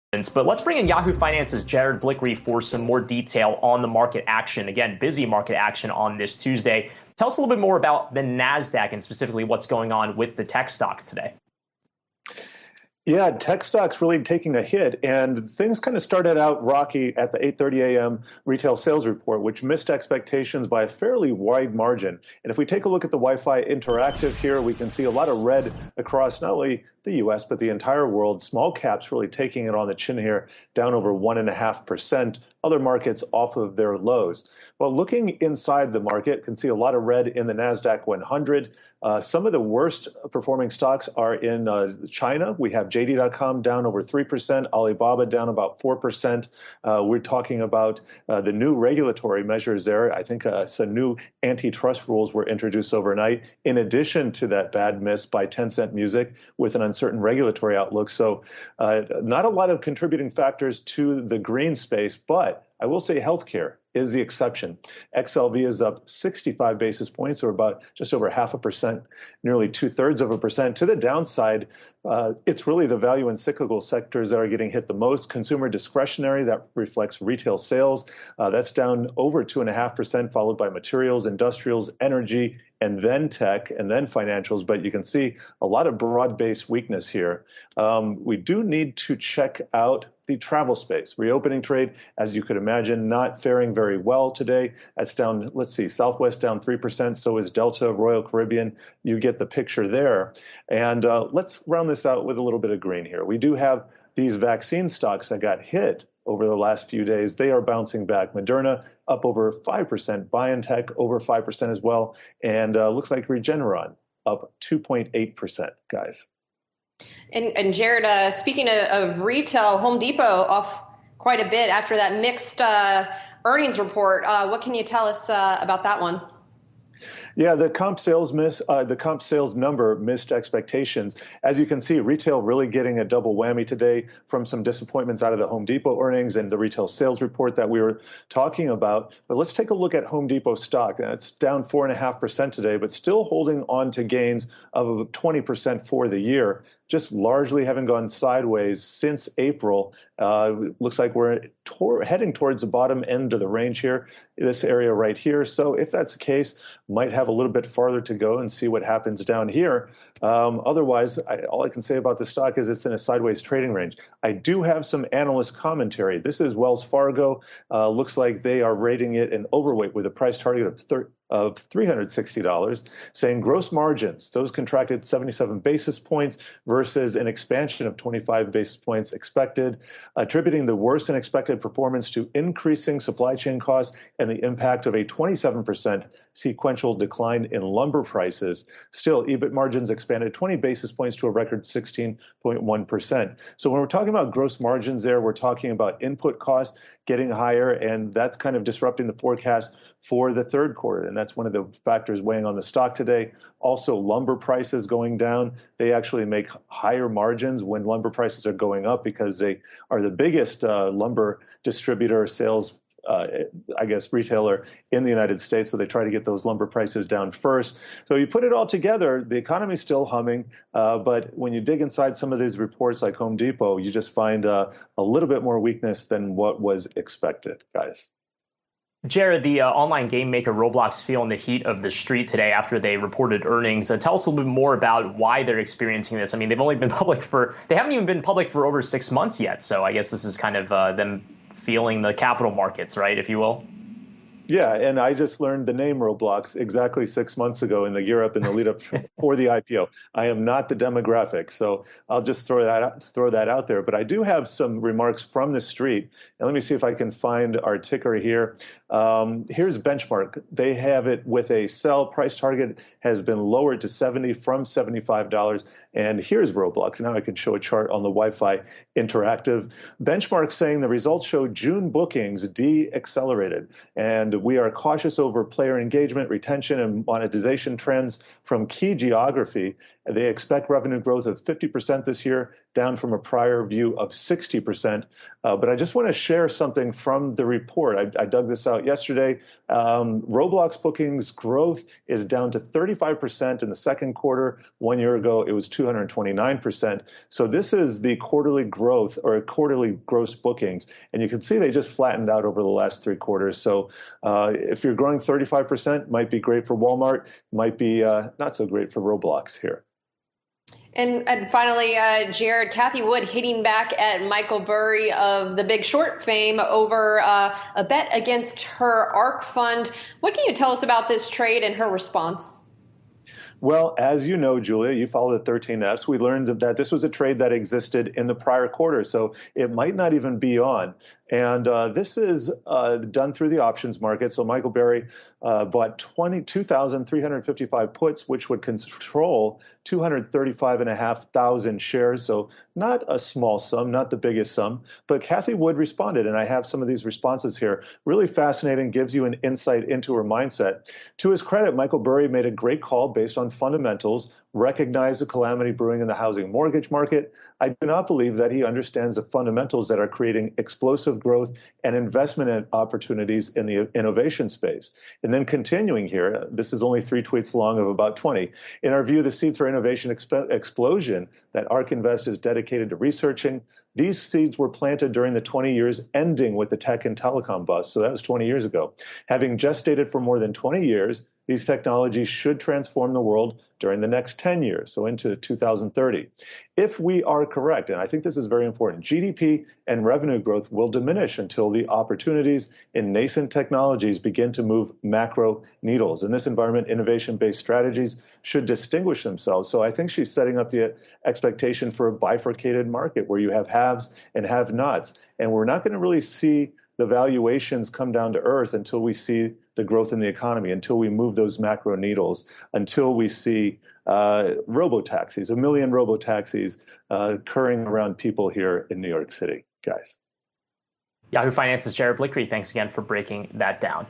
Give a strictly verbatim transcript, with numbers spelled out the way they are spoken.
But let's bring in Yahoo Finance's Jared Blickery for some more detail on the market action. Again, busy market action on this Tuesday. Tell us a little bit more about the NASDAQ and specifically what's going on with the tech stocks today. Yeah, tech stocks really taking a hit, and things kind of started out rocky at the eight thirty a m retail sales report, which missed expectations by a fairly wide margin. And if we take a look at the Wi-Fi Interactive here, we can see a lot of red across not only the U S, but the entire world. Small caps really taking it on the chin here, down over one and a half percent. Other markets off of their lows. Well, looking inside the market, can see a lot of red in the NASDAQ one hundred. Uh, some of the worst performing stocks are in uh, China. We have J D dot com down over three percent, Alibaba down about four percent. Uh, we're talking about uh, the new regulatory measures there. I think uh, some new antitrust rules were introduced overnight, in addition to that bad miss by Tencent Music with an uncertain regulatory outlook. So uh, not a lot of contributing factors to the green space, but I will say healthcare is the exception. X L V is up sixty-five basis points, or about just over half a percent, nearly two thirds of a percent. To the downside, uh, it's really the value and cyclical sectors that are getting hit the most. Consumer discretionary, that reflects retail sales, uh, that's down over two and a half percent, followed by materials, industrials, energy, and then tech, and then financials. But you can see a lot of broad-based weakness here. Um, we do need to check out the travel space. Reopening trade, as you could imagine, not faring very well today. That's down, let's see, Southwest down three percent. So is Delta, Royal Caribbean. You get the picture there. And uh, let's round this out with a little bit of green here. We do have these vaccine stocks that got hit over the last few days. They are bouncing back. Moderna up over five percent, BioNTech over five percent as well. And uh, looks like Regeneron up two point eight percent, guys. And, and Jared, uh, speaking of, of retail, Home Depot off quite a bit after that mixed uh, earnings report. Uh, what can you tell us uh, about that one? Yeah, the comp sales miss, uh, the comp sales number missed expectations. As you can see, retail really getting a double whammy today from some disappointments out of the Home Depot earnings and the retail sales report that we were talking about. But let's take a look at Home Depot stock. It's down four and a half percent today, but still holding on to gains of twenty percent for the year. Just largely having gone sideways since April. Uh, looks like we're tor- heading towards the bottom end of the range here, this area right here. So if that's the case, might have a little bit farther to go and see what happens down here. Um, otherwise, I, all I can say about the stock is it's in a sideways trading range. I do have some analyst commentary. This is Wells Fargo. Uh, looks like they are rating it an overweight with a price target of thirty. Of three hundred sixty dollars, saying gross margins, those contracted seventy-seven basis points versus an expansion of twenty-five basis points expected, attributing the worse than expected performance to increasing supply chain costs and the impact of a twenty-seven percent sequential decline in lumber prices. Still, E B I T margins expanded twenty basis points to a record sixteen point one percent. So when we're talking about gross margins there, we're talking about input costs getting higher, and that's kind of disrupting the forecast for the third quarter. And that's one of the factors weighing on the stock today. Also, lumber prices going down. They actually make higher margins when lumber prices are going up because they are the biggest uh, lumber distributor sales Uh, I guess, retailer in the United States. So they try to get those lumber prices down first. So you put it all together, the economy's still humming. Uh, but when you dig inside some of these reports like Home Depot, you just find uh, a little bit more weakness than what was expected, guys. Jared, the uh, online game maker Roblox feeling the heat of the street today after they reported earnings. Uh, tell us a little bit more about why they're experiencing this. I mean, they've only been public for, they haven't even been public for over six months yet. So I guess this is kind of uh, them feeling the capital markets, right, if you will? Yeah, and I just learned the name Roblox exactly six months ago in the year up in the lead up for the I P O. I am not the demographic, so I'll just throw that out, throw that out there. But I do have some remarks from the street, and let me see if I can find our ticker here. Um, here's Benchmark. They have it with a sell price target has been lowered to seventy from seventy-five dollars. And here's Roblox. Now I can show a chart on the Wi-Fi Interactive. Benchmark saying the results show June bookings de-accelerated, and we are cautious over player engagement, retention, and monetization trends from key geography They expect revenue growth of fifty percent this year, down from a prior view of sixty percent. Uh, but I just want to share something from the report. I, I dug this out yesterday. Um, Roblox bookings growth is down to thirty-five percent in the second quarter. One year ago, it was two hundred twenty-nine percent. So this is the quarterly growth or quarterly gross bookings. And you can see they just flattened out over the last three quarters. So uh, if you're growing thirty-five percent, might be great for Walmart, might be uh, not so great for Roblox here. And, and finally, uh, Jared, Cathie Wood hitting back at Michael Burry of The Big Short fame over uh, a bet against her ARK fund. What can you tell us about this trade and her response? Well, as you know, Julia, you follow the thirteen Fs. We learned that this was a trade that existed in the prior quarter, so it might not even be on. And uh, this is uh, done through the options market. So Michael Burry uh, bought twenty-two thousand three hundred fifty-five puts, which would control two hundred thirty-five thousand five hundred shares. So not a small sum, not the biggest sum. But Cathie Wood responded, and I have some of these responses here. Really fascinating, gives you an insight into her mindset. To his credit, Michael Burry made a great call based on fundamentals, recognized the calamity brewing in the housing mortgage market. I do not believe that he understands the fundamentals that are creating explosive growth and investment opportunities in the innovation space. And then continuing here, this is only three tweets long of about twenty. In our view, the seeds for innovation exp- explosion that ARK Invest is dedicated to researching, these seeds were planted during the twenty years ending with the tech and telecom bust. So that was twenty years ago. Having gestated for more than twenty years, these technologies should transform the world during the next ten years, so into two thousand thirty. If we are correct, and I think this is very important, G D P and revenue growth will diminish until the opportunities in nascent technologies begin to move macro needles. In this environment, innovation-based strategies should distinguish themselves. So I think she's setting up the expectation for a bifurcated market where you have haves and have-nots. And we're not going to really see the valuations come down to earth until we see the growth in the economy, until we move those macro needles, until we see uh, robo-taxis, a million robo-taxis uh, occurring around people here in New York City, guys. Yahoo Finance's Jared Blickery, thanks again for breaking that down.